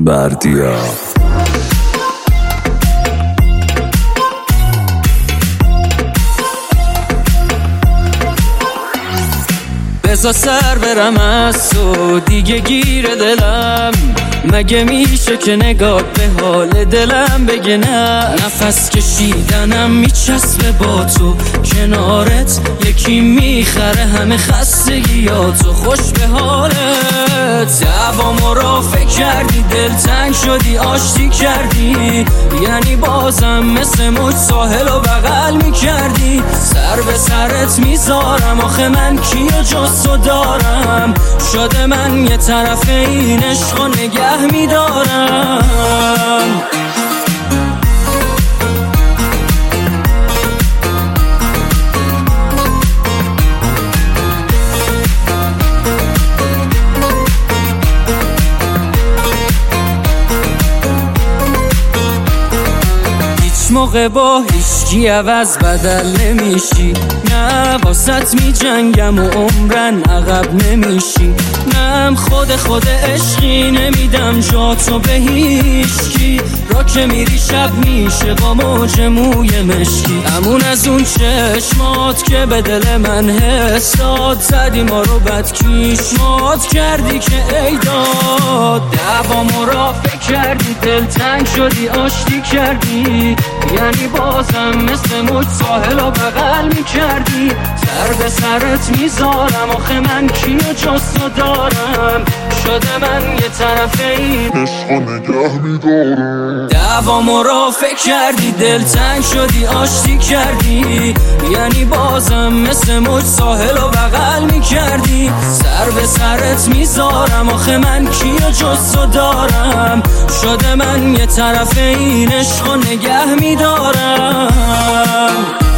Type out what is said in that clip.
بردیا بذار سر برم از تو دیگه گیر دلم، مگه میشه که نگاه به حال دلم بگه نه؟ نفس کشیدنم میچسبه با تو، کنارت یکی میخره همه خستگیاتو. خوش به حالت دوامو را فکر کردی، دلتنگ شدی آشتی کردی، یعنی بازم مثل موج ساحل و بغل میکردی. سر به سرت میذارم آخه من کیو جز تو دارم، شده من یه طرف این عشق و نگه میدارم. موقع با هیچکی عوض بدل نمیشی، نه واسط می جنگم و عمرن عقب نمیشی، نم خود عشقی نمیدم جاتو به هیچکی. را که میری شب میشه با موج موی مشکی، امون از اون چشمات که به دل من حس داد، زدی ما رو بدکیشمات کردی که ای داد. دوامو را فکر کردی، دلتنگ شدی آشتی کردی، یعنی بازم مثل موج ساحل و بغل میکردی. سر به سرت میذارم آخه من کیو جز تو دارم، شده من یه طرف این عشق و نگه میدارم. دوامو را فکر کردی، دلتنگ شدی آشتی کردی، یعنی بازم مثل موج ساحل و بغل میکردی. سر به سرت میذارم آخه من کیو جز تو دارم، شده من یه طرف این عشق و نگه میدارم.